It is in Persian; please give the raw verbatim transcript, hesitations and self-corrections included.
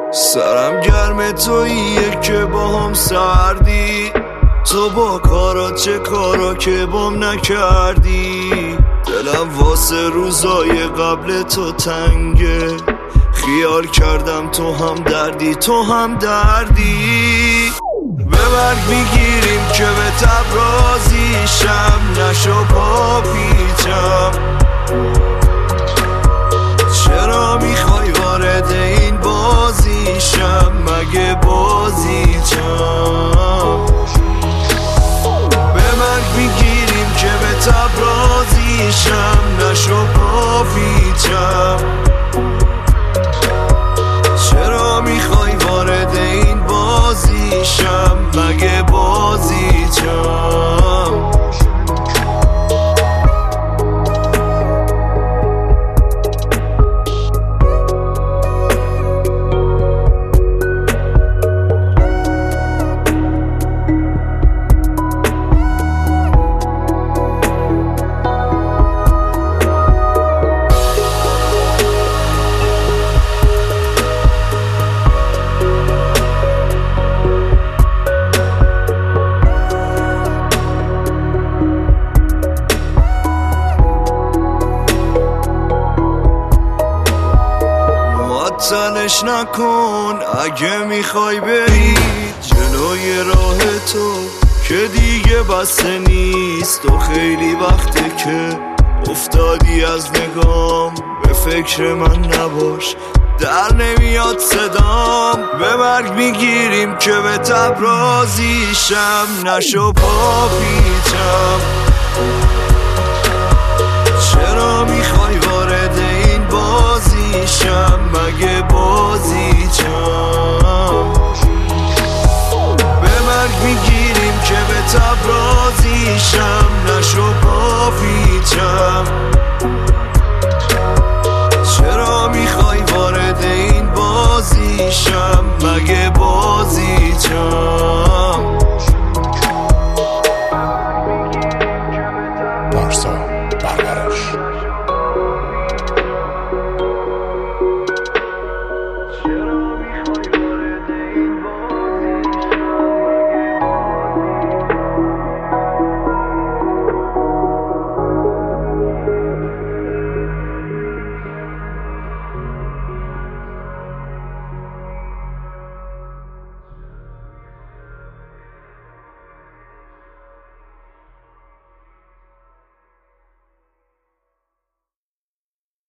سرم گرم توییه که با هم سردی، تو با کارا چه کارا که بام نکردی. دلم واسه روزای قبل تو تنگه، خیال کردم تو هم دردی تو هم دردی. به مرگ میگیریم که به تب رازیشم، نشو پا پیچم. چرا میخوای وارد این بازیشم، مگه بازیچم؟ به مرگ میگیریم که به تب رازیشم، نشو پا پیچم. چرا میخوای وارد این بازیشم، مگه بازیچم؟ تنش نکن اگه میخوای بری جلوی راه تو که دیگه بسته نیست. و خیلی وقته که افتادی از نگام، به فکر من نباش در نمیاد صدام. به مرگ میگیریم که به تب رازیشم، نشو پا پیچم. چرا میخوای وارد این بازیشم، مگه بازیچم؟ به مرگ میگیریم که به تب رازیشم، نشو پا پیچم. چرا میخوای وارد این بازیشم؟